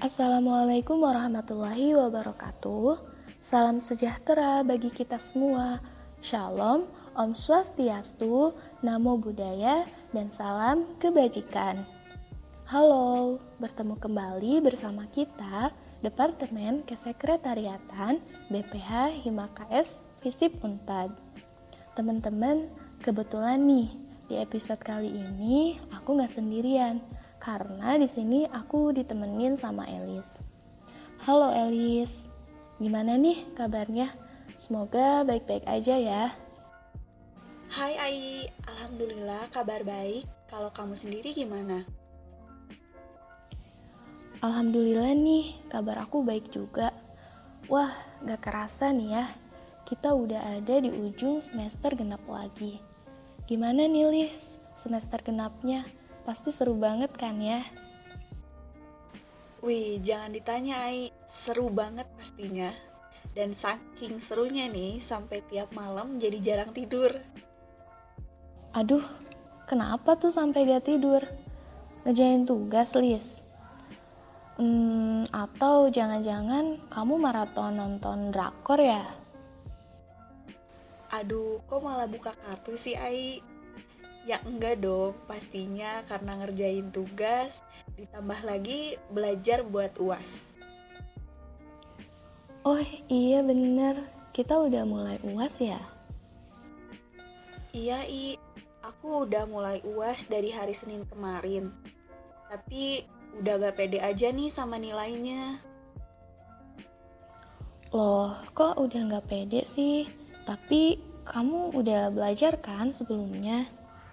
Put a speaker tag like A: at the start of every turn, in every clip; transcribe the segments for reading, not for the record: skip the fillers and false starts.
A: Assalamualaikum warahmatullahi wabarakatuh. Salam sejahtera bagi kita semua. Shalom, Om Swastiastu, Namo Buddhaya, dan salam kebajikan. Halo, bertemu kembali bersama kita, Departemen Kesekretariatan BPH Himakas Visip Unpad. Teman-teman, kebetulan nih, di episode kali ini aku nggak sendirian. Karena di sini aku ditemenin sama Elis. Halo Elis, gimana nih kabarnya? Semoga baik-baik aja ya.
B: Hai Ai, Alhamdulillah kabar baik. Kalau kamu sendiri gimana?
A: Alhamdulillah nih, kabar aku baik juga. Wah, gak kerasa nih ya, kita udah ada di ujung semester genap lagi. Gimana nih Lis, semester genapnya? Pasti seru banget kan ya?
B: Wih, jangan ditanya Ai, seru banget pastinya. Dan saking serunya nih, sampai tiap malam jadi jarang tidur.
A: Aduh, kenapa tuh sampai gak tidur? Ngerjain tugas, Lis? Atau jangan-jangan kamu maraton nonton drakor ya?
B: Aduh, kok malah buka kartu sih Ai? Ya enggak dong, pastinya karena ngerjain tugas, ditambah lagi belajar buat UAS.
A: Oh iya bener, kita udah mulai UAS ya?
B: Iya I, aku udah mulai UAS dari hari Senin kemarin. Tapi udah gak pede aja nih sama nilainya.
A: Loh, kok udah gak pede sih? Tapi kamu udah belajar kan sebelumnya?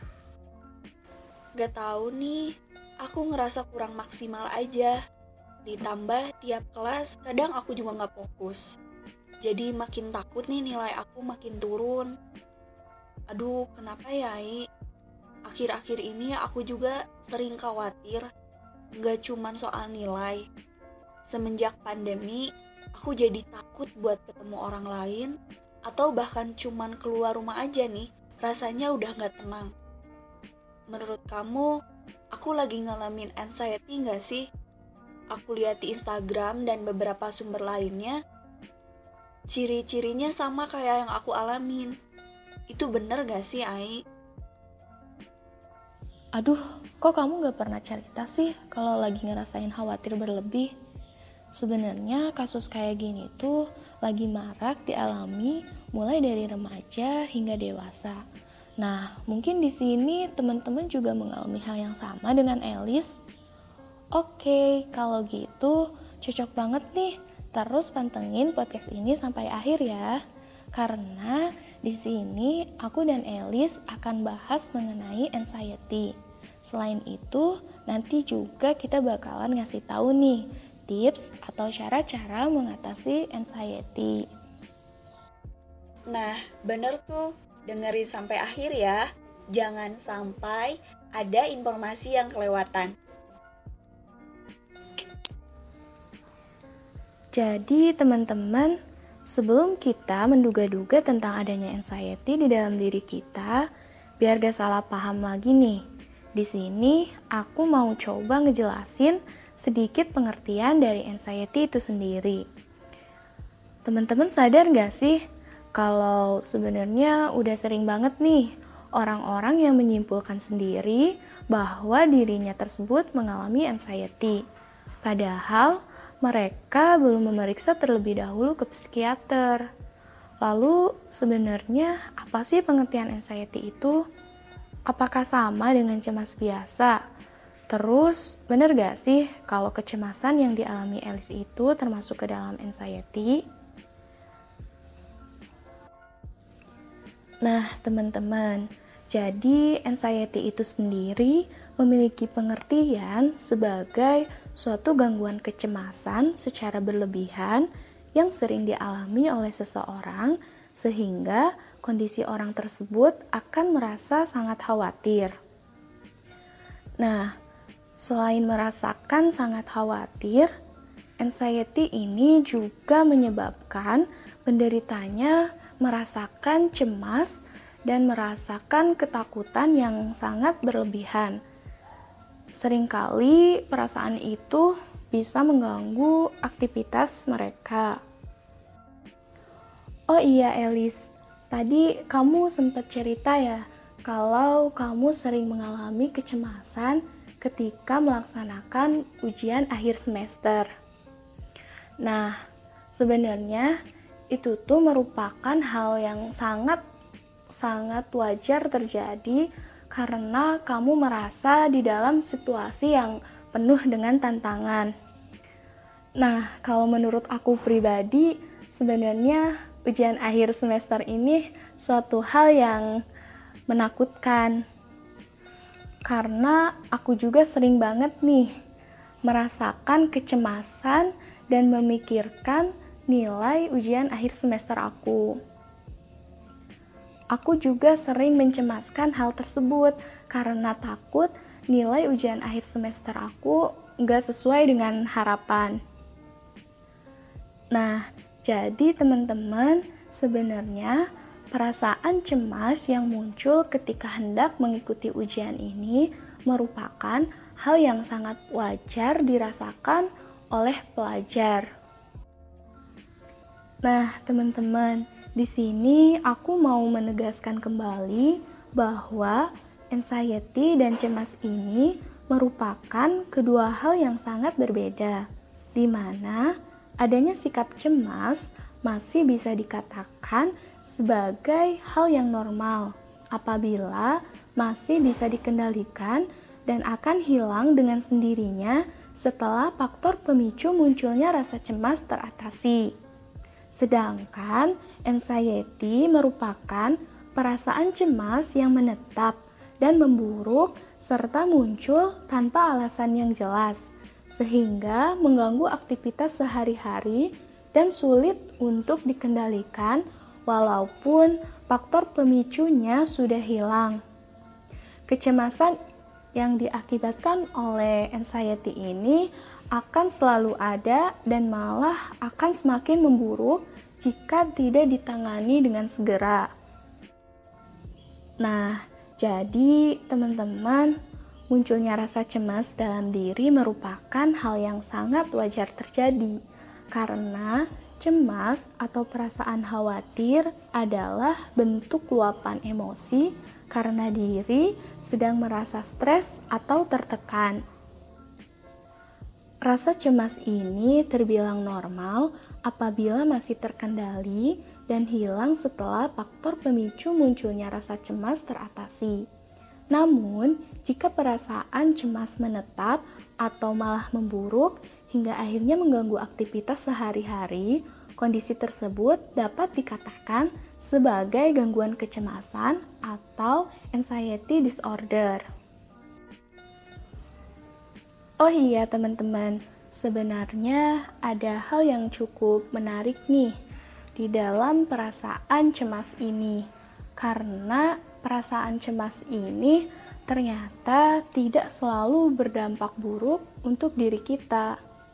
B: Gak tahu nih, aku ngerasa kurang maksimal aja. Ditambah tiap kelas kadang aku juga gak fokus. Jadi makin takut nih nilai aku makin turun. Aduh, kenapa ya I? Akhir-akhir ini aku juga sering khawatir. Gak cuman soal nilai. Semenjak pandemi, aku jadi takut buat ketemu orang lain. Atau bahkan cuman keluar rumah aja nih, rasanya udah gak tenang. Menurut kamu, aku lagi ngalamin anxiety nggak sih? Aku lihat di Instagram dan beberapa sumber lainnya, ciri-cirinya sama kayak yang aku alamin. Itu bener nggak sih, Ai?
A: Aduh, kok kamu gak pernah cerita sih kalau lagi ngerasain khawatir berlebih? Sebenarnya kasus kayak gini tuh lagi marak dialami mulai dari remaja hingga dewasa. Nah, mungkin di sini teman-teman juga mengalami hal yang sama dengan Elis. Oke, kalau gitu cocok banget nih. Terus pantengin podcast ini sampai akhir ya. Karena di sini aku dan Elis akan bahas mengenai anxiety. Selain itu, nanti juga kita bakalan ngasih tahu nih tips atau cara-cara mengatasi anxiety.
B: Nah, bener tuh. Dengerin sampai akhir ya. Jangan sampai ada informasi yang kelewatan.
A: Jadi teman-teman, sebelum kita menduga-duga tentang adanya anxiety di dalam diri kita, biar gak salah paham lagi nih. Di sini aku mau coba ngejelasin sedikit pengertian dari anxiety itu sendiri. Teman-teman sadar gak sih kalau sebenarnya udah sering banget nih orang-orang yang menyimpulkan sendiri bahwa dirinya tersebut mengalami anxiety. Padahal mereka belum memeriksa terlebih dahulu ke psikiater. Lalu sebenarnya apa sih pengertian anxiety itu? Apakah sama dengan cemas biasa? Terus benar gak sih kalau kecemasan yang dialami Elis itu termasuk ke dalam anxiety? Nah, teman-teman, jadi anxiety itu sendiri memiliki pengertian sebagai suatu gangguan kecemasan secara berlebihan yang sering dialami oleh seseorang sehingga kondisi orang tersebut akan merasa sangat khawatir. Nah, selain merasakan sangat khawatir, anxiety ini juga menyebabkan penderitanya merasakan cemas dan merasakan ketakutan yang sangat berlebihan. Seringkali perasaan itu bisa mengganggu aktivitas mereka. Oh iya Elis, tadi kamu sempat cerita ya, kalau kamu sering mengalami kecemasan ketika melaksanakan ujian akhir semester. Nah, sebenarnya itu tuh merupakan hal yang sangat wajar terjadi karena kamu merasa di dalam situasi yang penuh dengan tantangan. Nah, kalau menurut aku pribadi, sebenarnya ujian akhir semester ini suatu hal yang menakutkan. Karena aku juga sering banget nih merasakan kecemasan dan memikirkan nilai ujian akhir semester aku. Aku juga sering mencemaskan hal tersebut karena takut nilai ujian akhir semester aku nggak sesuai dengan harapan. Nah, jadi teman-teman, sebenarnya perasaan cemas yang muncul ketika hendak mengikuti ujian ini merupakan hal yang sangat wajar dirasakan oleh pelajar. Nah, teman-teman, di sini aku mau menegaskan kembali bahwa anxiety dan cemas ini merupakan kedua hal yang sangat berbeda, di mana adanya sikap cemas masih bisa dikatakan sebagai hal yang normal apabila masih bisa dikendalikan dan akan hilang dengan sendirinya setelah faktor pemicu munculnya rasa cemas teratasi. Sedangkan anxiety merupakan perasaan cemas yang menetap dan memburuk serta muncul tanpa alasan yang jelas, sehingga mengganggu aktivitas sehari-hari dan sulit untuk dikendalikan walaupun faktor pemicunya sudah hilang. Kecemasan yang diakibatkan oleh anxiety ini akan selalu ada dan malah akan semakin memburuk jika tidak ditangani dengan segera. Nah, jadi teman-teman, munculnya rasa cemas dalam diri merupakan hal yang sangat wajar terjadi, karena cemas atau perasaan khawatir adalah bentuk luapan emosi karena diri sedang merasa stres atau tertekan. Rasa cemas ini terbilang normal apabila masih terkendali dan hilang setelah faktor pemicu munculnya rasa cemas teratasi. Namun, jika perasaan cemas menetap atau malah memburuk hingga akhirnya mengganggu aktivitas sehari-hari, kondisi tersebut dapat dikatakan sebagai gangguan kecemasan atau anxiety disorder. Oh iya teman-teman, sebenarnya ada hal yang cukup menarik nih di dalam perasaan cemas ini, karena perasaan cemas ini ternyata tidak selalu berdampak buruk untuk diri kita.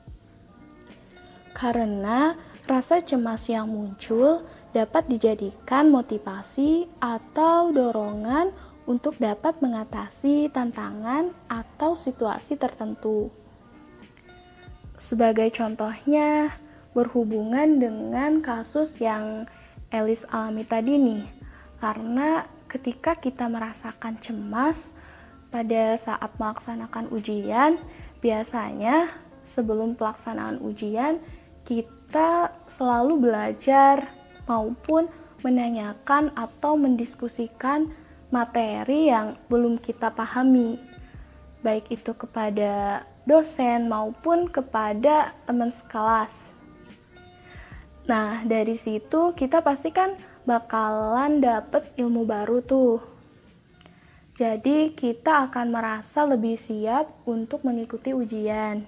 A: Karena rasa cemas yang muncul dapat dijadikan motivasi atau dorongan untuk dapat mengatasi tantangan atau situasi tertentu. Sebagai contohnya, berhubungan dengan kasus yang Elis alami tadi nih, karena ketika kita merasakan cemas pada saat melaksanakan ujian, biasanya sebelum pelaksanaan ujian kita selalu belajar maupun menanyakan atau mendiskusikan materi yang belum kita pahami, baik itu kepada dosen maupun kepada teman sekelas. Nah, dari situ kita pasti kan bakalan dapet ilmu baru tuh. Jadi kita akan merasa lebih siap untuk mengikuti ujian.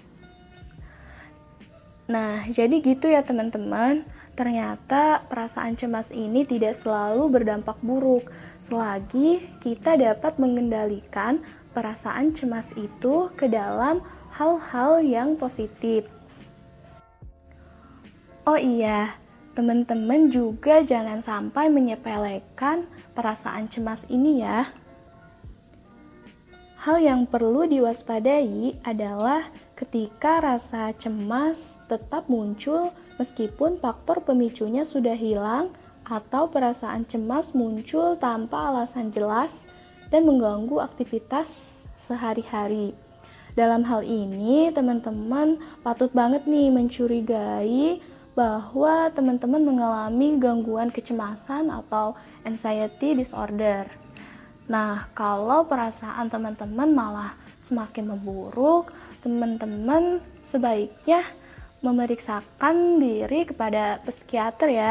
A: Nah, jadi gitu ya teman-teman. Ternyata perasaan cemas ini tidak selalu berdampak buruk selagi kita dapat mengendalikan perasaan cemas itu ke dalam hal-hal yang positif. Oh iya, teman-teman juga jangan sampai menyepelekan perasaan cemas ini ya. Hal yang perlu diwaspadai adalah ketika rasa cemas tetap muncul meskipun faktor pemicunya sudah hilang atau perasaan cemas muncul tanpa alasan jelas dan mengganggu aktivitas sehari-hari. Dalam hal ini, teman-teman patut banget nih mencurigai bahwa teman-teman mengalami gangguan kecemasan atau anxiety disorder. Nah, kalau perasaan teman-teman malah semakin memburuk, teman-teman sebaiknya memeriksakan diri kepada psikiater ya.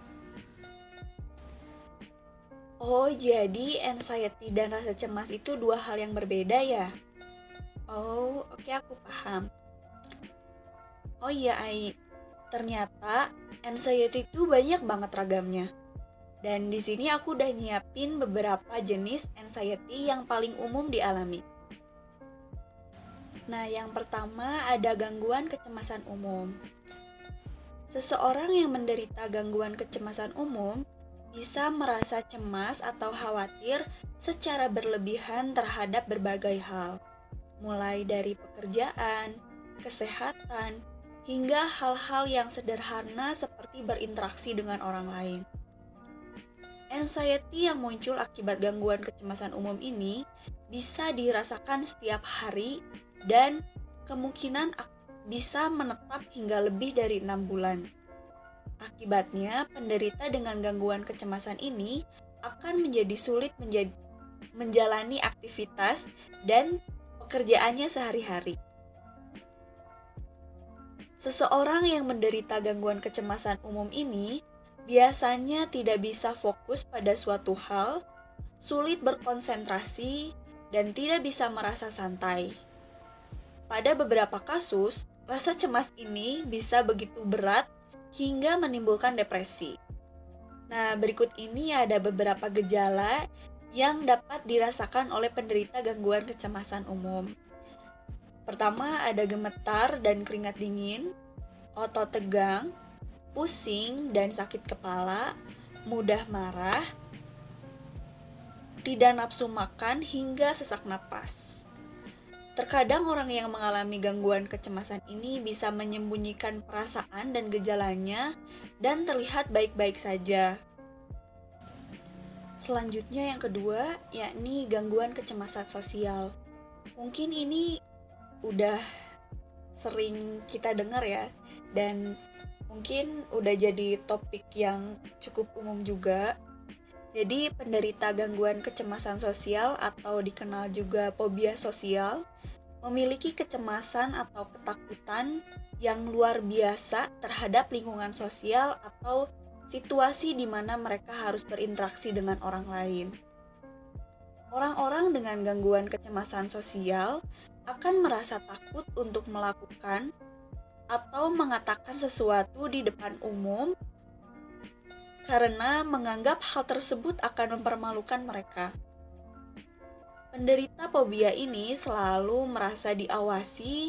B: Oh, jadi anxiety dan rasa cemas itu dua hal yang berbeda ya? Oh, oke, aku paham. Oh iya, Ai. Ternyata anxiety itu banyak banget ragamnya. Dan di sini aku udah nyiapin beberapa jenis anxiety yang paling umum dialami. Nah, yang pertama ada gangguan kecemasan umum. Seseorang yang menderita gangguan kecemasan umum bisa merasa cemas atau khawatir secara berlebihan terhadap berbagai hal, mulai dari pekerjaan, kesehatan, hingga hal-hal yang sederhana seperti berinteraksi dengan orang lain. Anxiety yang muncul akibat gangguan kecemasan umum ini bisa dirasakan setiap hari dan kemungkinan bisa menetap hingga lebih dari 6 bulan. Akibatnya, penderita dengan gangguan kecemasan ini akan menjadi sulit menjalani aktivitas dan pekerjaannya sehari-hari. Seseorang yang menderita gangguan kecemasan umum ini biasanya tidak bisa fokus pada suatu hal, sulit berkonsentrasi, dan tidak bisa merasa santai. Pada beberapa kasus, rasa cemas ini bisa begitu berat hingga menimbulkan depresi. Nah, berikut ini ada beberapa gejala yang dapat dirasakan oleh penderita gangguan kecemasan umum. Pertama, ada gemetar dan keringat dingin, otot tegang, pusing dan sakit kepala, mudah marah, tidak nafsu makan hingga sesak napas. Terkadang orang yang mengalami gangguan kecemasan ini bisa menyembunyikan perasaan dan gejalanya dan terlihat baik-baik saja. Selanjutnya yang kedua, yakni gangguan kecemasan sosial. Mungkin ini udah sering kita dengar ya, dan mungkin udah jadi topik yang cukup umum juga. Jadi penderita gangguan kecemasan sosial atau dikenal juga fobia sosial memiliki kecemasan atau ketakutan yang luar biasa terhadap lingkungan sosial atau situasi di mana mereka harus berinteraksi dengan orang lain. Orang-orang dengan gangguan kecemasan sosial akan merasa takut untuk melakukan atau mengatakan sesuatu di depan umum karena menganggap hal tersebut akan mempermalukan mereka. Penderita fobia ini selalu merasa diawasi,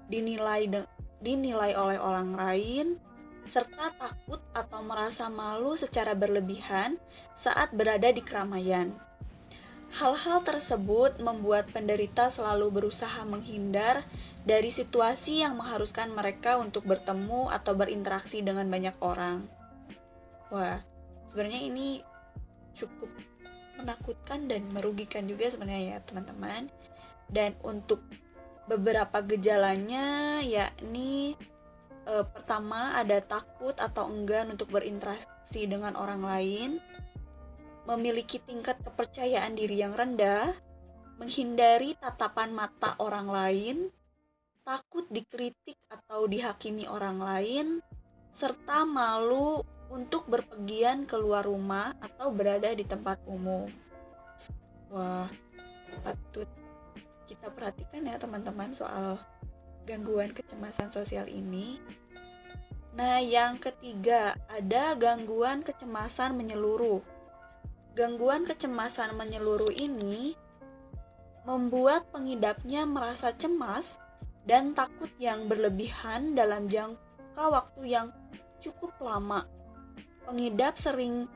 B: dinilai oleh orang lain, serta takut atau merasa malu secara berlebihan saat berada di keramaian. Hal-hal tersebut membuat penderita selalu berusaha menghindar dari situasi yang mengharuskan mereka untuk bertemu atau berinteraksi dengan banyak orang. Wah, sebenarnya ini cukup menakutkan dan merugikan juga sebenarnya ya teman-teman. Dan untuk beberapa gejalanya yakni pertama ada takut atau enggan untuk berinteraksi dengan orang lain, memiliki tingkat kepercayaan diri yang rendah, menghindari tatapan mata orang lain, takut dikritik atau dihakimi orang lain, serta malu untuk berpergian keluar rumah atau berada di tempat umum. Wah, patut kita perhatikan ya teman-teman soal gangguan kecemasan sosial ini. Nah, yang ketiga ada gangguan kecemasan menyeluruh. Gangguan kecemasan menyeluruh ini membuat pengidapnya merasa cemas dan takut yang berlebihan dalam jangka waktu yang cukup lama. Pengidap sering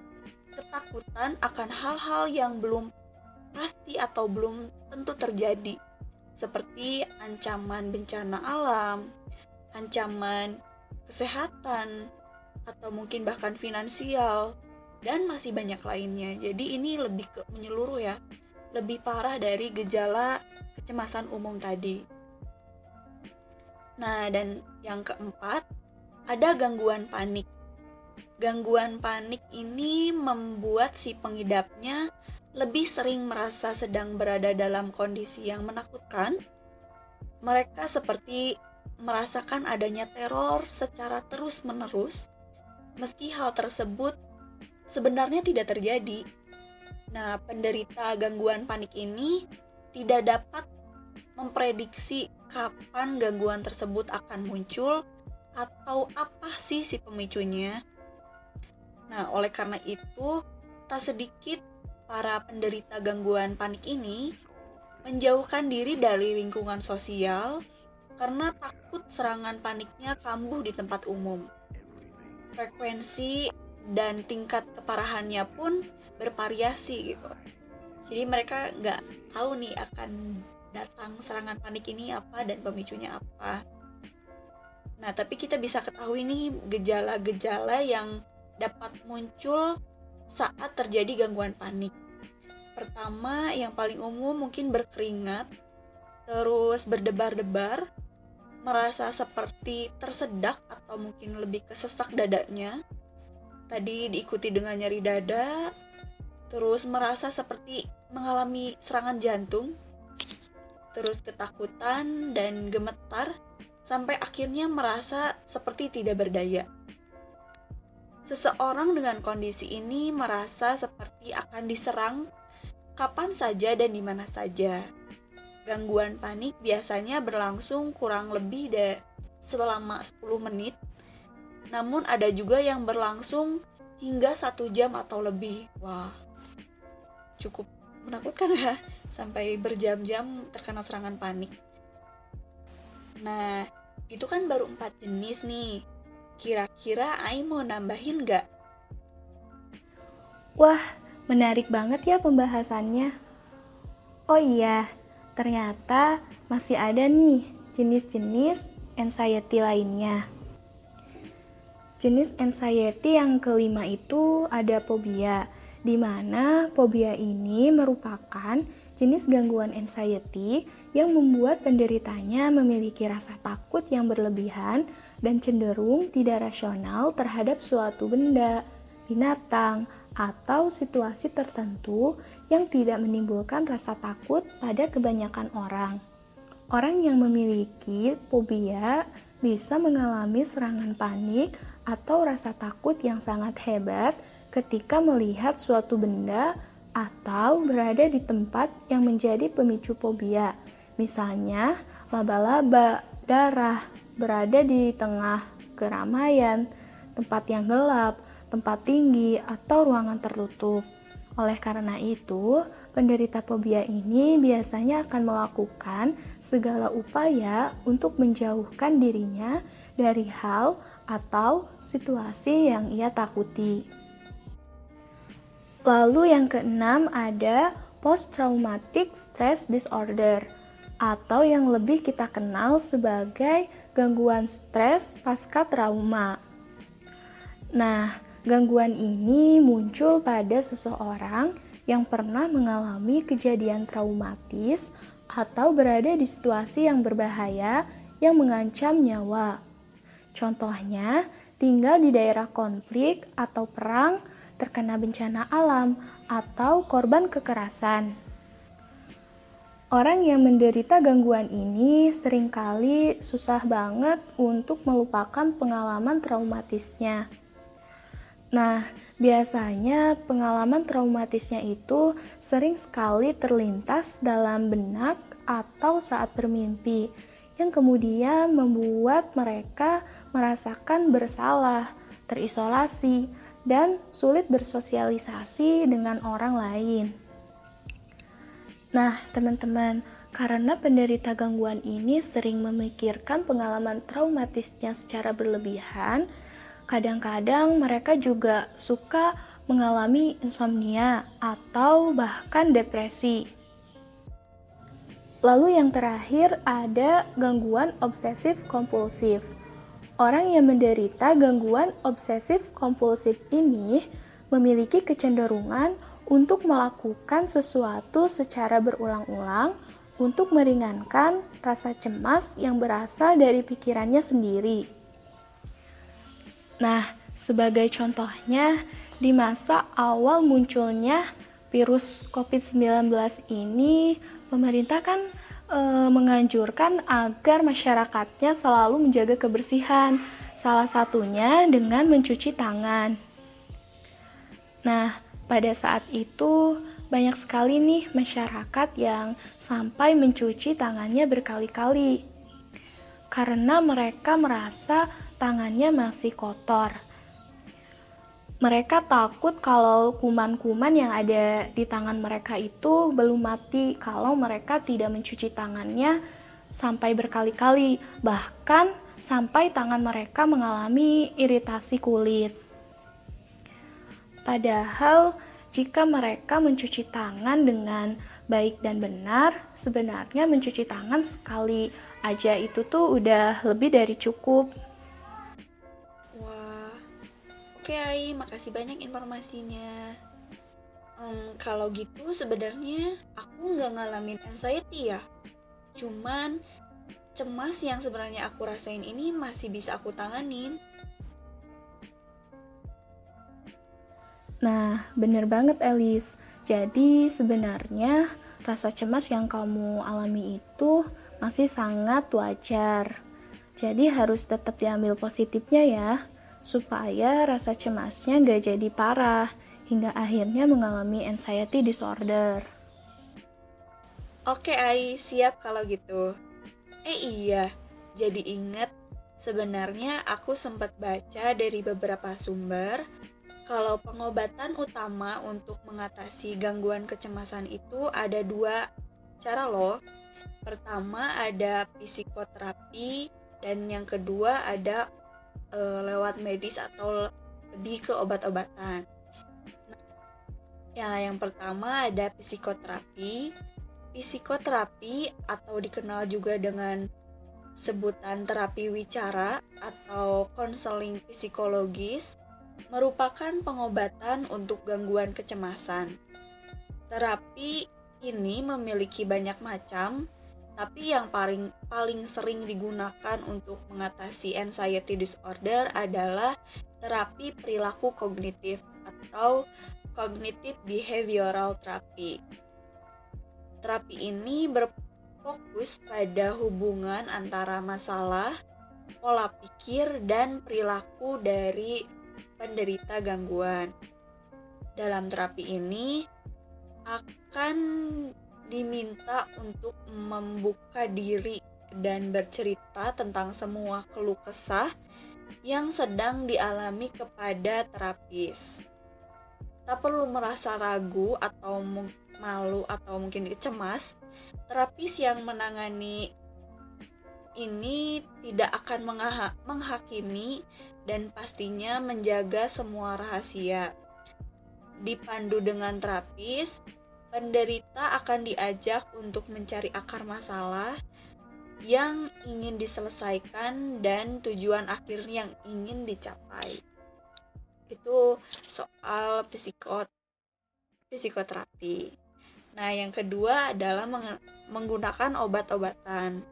B: ketakutan akan hal-hal yang belum pasti atau belum tentu terjadi, seperti ancaman bencana alam, ancaman kesehatan, atau mungkin bahkan finansial, dan masih banyak lainnya. Jadi ini lebih ke menyeluruh ya, lebih parah dari gejala kecemasan umum tadi. Nah, dan yang keempat, ada gangguan panik. Gangguan panik ini membuat si pengidapnya lebih sering merasa sedang berada dalam kondisi yang menakutkan. Mereka seperti merasakan adanya teror secara terus-menerus, meski hal tersebut sebenarnya tidak terjadi. Nah, penderita gangguan panik ini tidak dapat memprediksi kapan gangguan tersebut akan muncul atau apa sih si pemicunya. Nah, oleh karena itu, tak sedikit para penderita gangguan panik ini menjauhkan diri dari lingkungan sosial karena takut serangan paniknya kambuh di tempat umum. Frekuensi dan tingkat keparahannya pun bervariasi gitu. Jadi mereka nggak tahu nih akan datang serangan panik ini apa dan pemicunya apa. Nah, tapi kita bisa ketahui nih gejala-gejala yang dapat muncul saat terjadi gangguan panik. Pertama, yang paling umum mungkin berkeringat, terus berdebar-debar, merasa seperti tersedak atau mungkin lebih ke sesak dadanya. Tadi diikuti dengan nyeri dada, terus merasa seperti mengalami serangan jantung, terus ketakutan dan gemetar, sampai akhirnya merasa seperti tidak berdaya. Seseorang dengan kondisi ini merasa seperti akan diserang kapan saja dan di mana saja. Gangguan panik biasanya berlangsung kurang lebih selama 10 menit, namun ada juga yang berlangsung hingga 1 jam atau lebih. Wah, cukup menakutkan ya, sampai berjam-jam terkena serangan panik. Nah, itu kan baru 4 jenis nih. Kira-kira Ai mau nambahin nggak?
A: Wah, menarik banget ya pembahasannya. Oh iya, ternyata masih ada nih jenis-jenis anxiety lainnya. Jenis anxiety yang kelima itu ada fobia, di mana fobia ini merupakan jenis gangguan anxiety yang membuat penderitanya memiliki rasa takut yang berlebihan dan cenderung tidak rasional terhadap suatu benda, binatang, atau situasi tertentu yang tidak menimbulkan rasa takut pada kebanyakan orang. Orang yang memiliki fobia bisa mengalami serangan panik atau rasa takut yang sangat hebat ketika melihat suatu benda atau berada di tempat yang menjadi pemicu fobia. Misalnya, laba-laba, darah, berada di tengah keramaian, tempat yang gelap, tempat tinggi, atau ruangan tertutup. Oleh karena itu, penderita fobia ini biasanya akan melakukan segala upaya untuk menjauhkan dirinya dari hal atau situasi yang ia takuti. Lalu yang keenam ada post-traumatic stress disorder, atau yang lebih kita kenal sebagai gangguan stres pasca trauma. Nah, gangguan ini muncul pada seseorang yang pernah mengalami kejadian traumatis atau berada di situasi yang berbahaya yang mengancam nyawa. Contohnya, tinggal di daerah konflik atau perang, terkena bencana alam, atau korban kekerasan. Orang yang menderita gangguan ini seringkali susah banget untuk melupakan pengalaman traumatisnya. Nah, biasanya pengalaman traumatisnya itu sering sekali terlintas dalam benak atau saat bermimpi, yang kemudian membuat mereka merasakan bersalah, terisolasi, dan sulit bersosialisasi dengan orang lain. Nah, teman-teman, karena penderita gangguan ini sering memikirkan pengalaman traumatisnya secara berlebihan, kadang-kadang mereka juga suka mengalami insomnia atau bahkan depresi. Lalu yang terakhir ada gangguan obsesif kompulsif. Orang yang menderita gangguan obsesif kompulsif ini memiliki kecenderungan untuk melakukan sesuatu secara berulang-ulang untuk meringankan rasa cemas yang berasal dari pikirannya sendiri. Nah, sebagai contohnya, di masa awal munculnya virus COVID-19 ini, pemerintah kan menganjurkan agar masyarakatnya selalu menjaga kebersihan, salah satunya dengan mencuci tangan. Nah, pada saat itu banyak sekali nih masyarakat yang sampai mencuci tangannya berkali-kali karena mereka merasa tangannya masih kotor. Mereka takut kalau kuman-kuman yang ada di tangan mereka itu belum mati kalau mereka tidak mencuci tangannya sampai berkali-kali, bahkan sampai tangan mereka mengalami iritasi kulit. Padahal jika mereka mencuci tangan dengan baik dan benar, sebenarnya mencuci tangan sekali aja itu tuh udah lebih dari cukup.
B: Oke Ai, makasih banyak informasinya. Kalau gitu sebenarnya aku nggak ngalamin anxiety ya. Cuman cemas yang sebenarnya aku rasain ini masih bisa aku tanganin.
A: Nah, bener banget Elis. Jadi sebenarnya rasa cemas yang kamu alami itu masih sangat wajar. Jadi harus tetap diambil positifnya ya, supaya rasa cemasnya gak jadi parah, hingga akhirnya mengalami anxiety disorder.
B: Oke Ai, siap kalau gitu. Iya, jadi inget sebenarnya aku sempat baca dari beberapa sumber kalau pengobatan utama untuk mengatasi gangguan kecemasan itu ada 2 cara loh. Pertama ada psikoterapi dan yang kedua ada lewat medis atau lebih ke obat-obatan. Nah, yang pertama ada psikoterapi. Psikoterapi atau dikenal juga dengan sebutan terapi wicara atau konseling psikologis merupakan pengobatan untuk gangguan kecemasan. Terapi ini memiliki banyak macam, tapi yang paling sering digunakan untuk mengatasi anxiety disorder adalah terapi perilaku kognitif atau cognitive behavioral therapy. Terapi ini berfokus pada hubungan antara masalah, pola pikir, dan perilaku dari penderita gangguan. Dalam terapi ini akan diminta untuk membuka diri dan bercerita tentang semua keluh kesah yang sedang dialami kepada terapis. Tak perlu merasa ragu atau malu atau mungkin cemas. Terapis yang menangani ini tidak akan menghakimi dan pastinya menjaga semua rahasia. Dipandu dengan terapis, penderita akan diajak untuk mencari akar masalah yang ingin diselesaikan dan tujuan akhir yang ingin dicapai. Itu soal psikoterapi. Nah, yang kedua adalah menggunakan obat-obatan.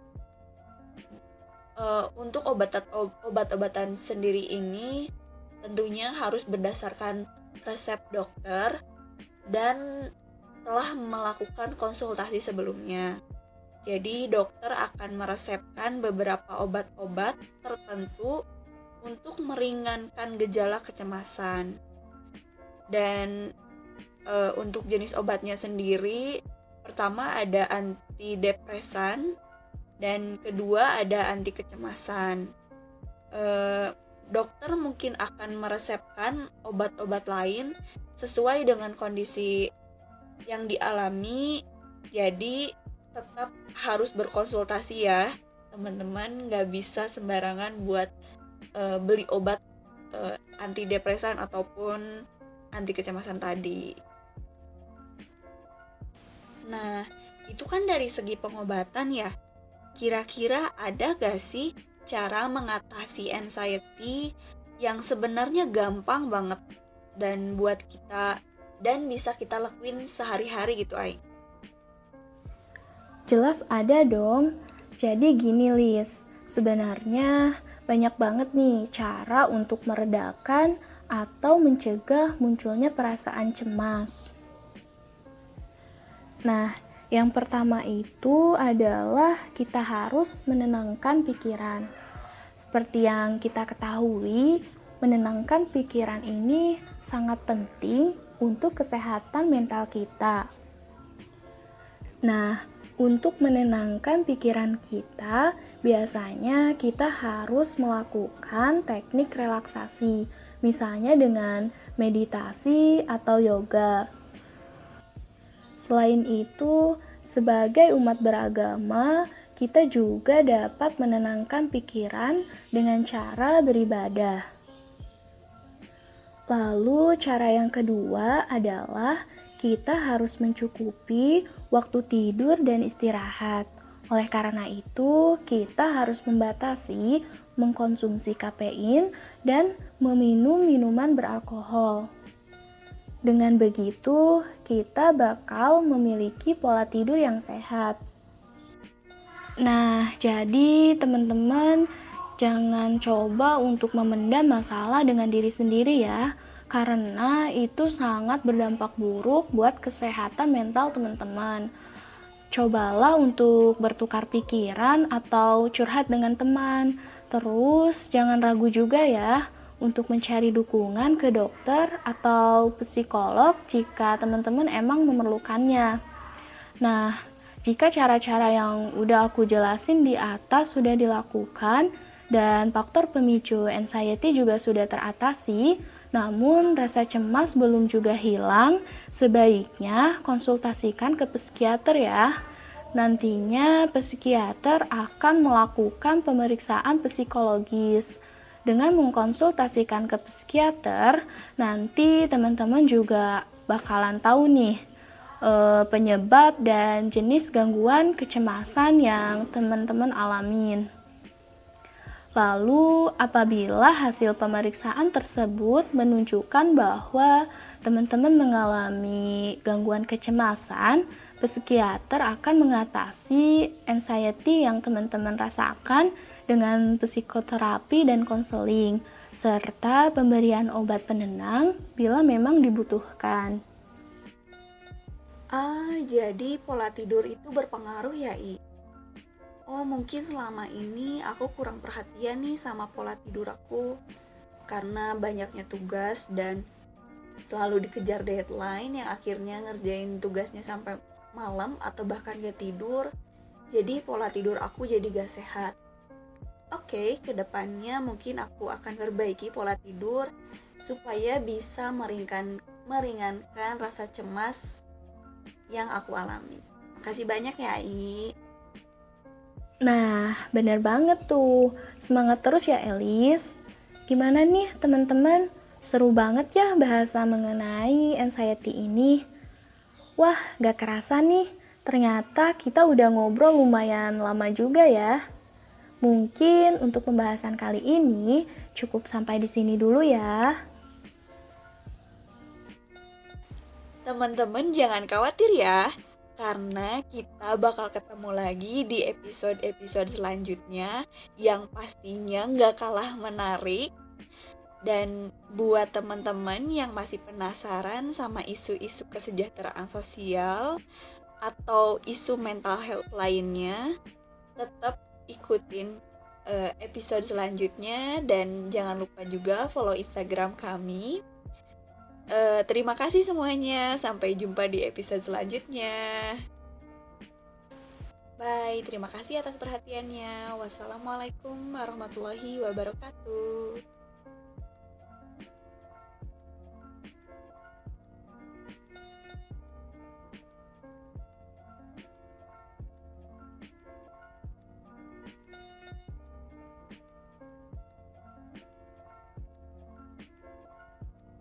B: Untuk obat-obatan sendiri ini tentunya harus berdasarkan resep dokter dan telah melakukan konsultasi sebelumnya. Jadi dokter akan meresepkan beberapa obat-obat tertentu untuk meringankan gejala kecemasan. Dan untuk jenis obatnya sendiri, pertama ada antidepresan dan kedua ada anti kecemasan. Dokter mungkin akan meresepkan obat-obat lain sesuai dengan kondisi yang dialami, jadi tetap harus berkonsultasi ya teman-teman, nggak bisa sembarangan buat beli obat antidepresan ataupun anti kecemasan tadi. Nah, Itu kan dari segi pengobatan ya. Kira-kira ada gak sih cara mengatasi anxiety yang sebenarnya gampang banget dan buat kita dan bisa kita lakuin sehari-hari gitu, Ai?
A: Jelas ada dong. Jadi gini Lis, sebenarnya banyak banget nih cara untuk meredakan atau mencegah munculnya perasaan cemas. Nah, yang pertama itu adalah kita harus menenangkan pikiran. Seperti yang kita ketahui, menenangkan pikiran ini sangat penting untuk kesehatan mental kita. Nah, untuk menenangkan pikiran kita, biasanya kita harus melakukan teknik relaksasi, misalnya dengan meditasi atau yoga. Selain itu, sebagai umat beragama, kita juga dapat menenangkan pikiran dengan cara beribadah. Lalu, cara yang kedua adalah kita harus mencukupi waktu tidur dan istirahat. Oleh karena itu, kita harus membatasi mengkonsumsi kafein dan meminum minuman beralkohol. Dengan begitu, kita bakal memiliki pola tidur yang sehat. Nah, jadi teman-teman jangan coba untuk memendam masalah dengan diri sendiri ya, karena itu sangat berdampak buruk buat kesehatan mental teman-teman. Cobalah untuk bertukar pikiran atau curhat dengan teman. Terus jangan ragu juga ya untuk mencari dukungan ke dokter atau psikolog jika teman-teman emang memerlukannya. Nah, jika cara-cara yang udah aku jelasin di atas sudah dilakukan dan faktor pemicu anxiety juga sudah teratasi, namun rasa cemas belum juga hilang, sebaiknya konsultasikan ke psikiater ya. Nantinya psikiater akan melakukan pemeriksaan psikologis. Dengan mengkonsultasikan ke psikiater, nanti teman-teman juga bakalan tahu nih penyebab dan jenis gangguan kecemasan yang teman-teman alamin. Lalu, apabila hasil pemeriksaan tersebut menunjukkan bahwa teman-teman mengalami gangguan kecemasan, psikiater akan mengatasi anxiety yang teman-teman rasakan dengan psikoterapi dan konseling, serta pemberian obat penenang bila memang dibutuhkan.
B: Jadi pola tidur itu berpengaruh ya, I? Oh, mungkin selama ini aku kurang perhatian nih sama pola tidur aku karena banyaknya tugas dan selalu dikejar deadline yang akhirnya ngerjain tugasnya sampai malam atau bahkan gak tidur. Jadi pola tidur aku jadi gak sehat. Oke, kedepannya mungkin aku akan perbaiki pola tidur supaya bisa meringankan rasa cemas yang aku alami. Makasih banyak ya, I.
A: Nah, bener banget tuh. Semangat terus ya, Elis. Gimana nih, teman-teman? Seru banget ya bahasa mengenai anxiety ini. Wah, gak kerasa nih. Ternyata kita udah ngobrol lumayan lama juga ya. Mungkin untuk pembahasan kali ini cukup sampai di sini dulu ya.
B: Teman-teman jangan khawatir ya, karena kita bakal ketemu lagi di episode-episode selanjutnya yang pastinya nggak kalah menarik. Dan buat teman-teman yang masih penasaran sama isu-isu kesejahteraan sosial atau isu mental health lainnya, tetap ikutin episode selanjutnya dan jangan lupa juga follow Instagram kami. Terima kasih semuanya, sampai jumpa di episode selanjutnya. Bye, terima kasih atas perhatiannya. Wassalamualaikum warahmatullahi wabarakatuh.